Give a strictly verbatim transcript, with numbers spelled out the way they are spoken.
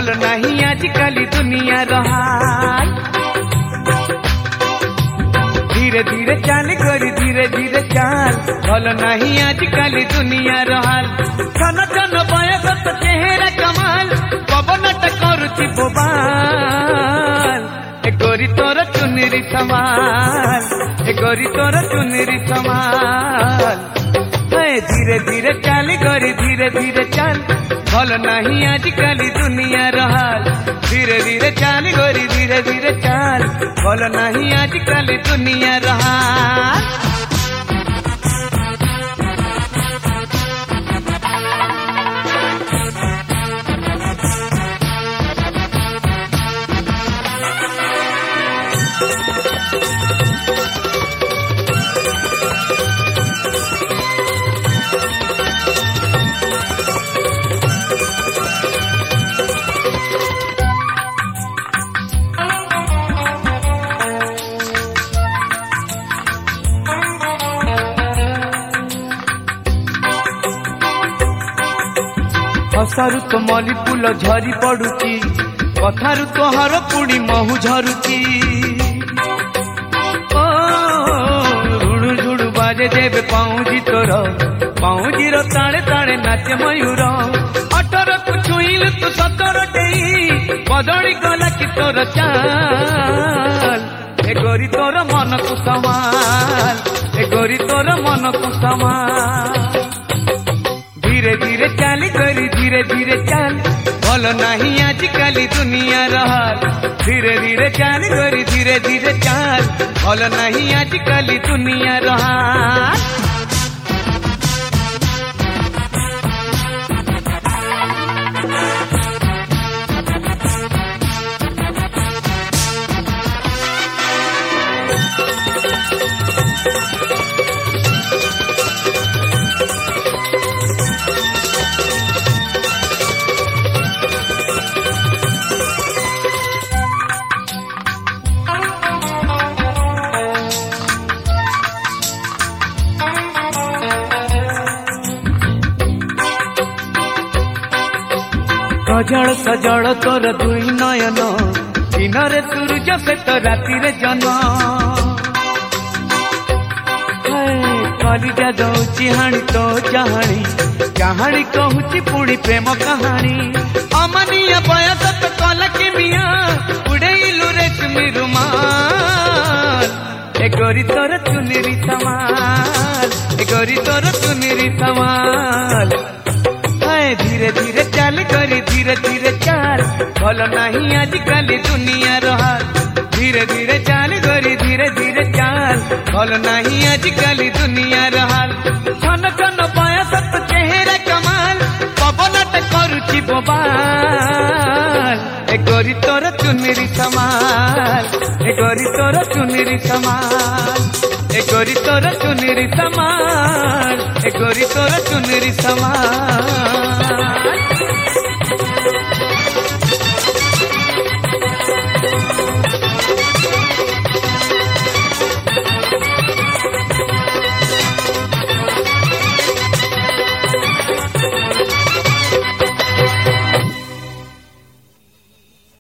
भल नहीं आजकल दुनिया रहाल। धीरे धीरे चाल गोरी धीरे धीरे चाल भल नहीं आजकल दुनिया रहाल। छन छन बयस तो चेहरा कमाल पवन करुची बोबाल। ए गोरी तोर चुनरी समाल ए गोरी तोर चुनरी समाल। धीरे धीरे चाल गोरी धीरे धीरे चाल भल नहीं आजकल दुनिया रहाल। धीरे धीरे चाल गोरी धीरे धीरे चाल भल नहीं आजकल दुनिया रहाल। हसारु तो मली फूल झरी पड़ुची कथारु तोहार पुणी महु झरुची। ओ झुड़ु झुड़ु बाजे देवे पाऊजी तोर पाऊजीर ताड़े ताड़े नाचे मयूर। अठर को छुईल तू सतर डेई बदली गला कि तोर चाल। ए गोरी तोर मन को समाल ए गोरी तोर मन को समाल। धीरे धीरे चाल गोरी धीरे धीरे चाल भल नहीं आजकल दुनिया रहाल। धीरे धीरे चाल गोरी धीरे धीरे चाल भल नहीं आजकल दुनिया रहाल। सजल सजल तोर दुई नयन दिन रे सूरज से तो राति रे जन। कलिजा दौची हाणी तो चाहाणी कहानी कहूची पुणी प्रेम कहानी। अमनिया बयस तो कल के मिया उड़ेलु रे तुमी रुमाल। ए गोरी तोर चुनरी समाल ए गोरी तोर चुनरी समाल। धीरे धीरे चाल गोरी धीरे धीरे चाल भल नहीं आजकल दुनिया रहाल। धीरे धीरे चाल गोरी धीरे धीरे चाल भल नहीं आजकल दुनिया रहाल। छन छन बयस तो चेहरा कमाल पवन करुची बोबाल। ए गोरी तोर चुनरी समाल ए गोरी तोर चुनरी समाल ए गोरी तोर चुनरी समाल ए गोरी तोर चुनरी समाल।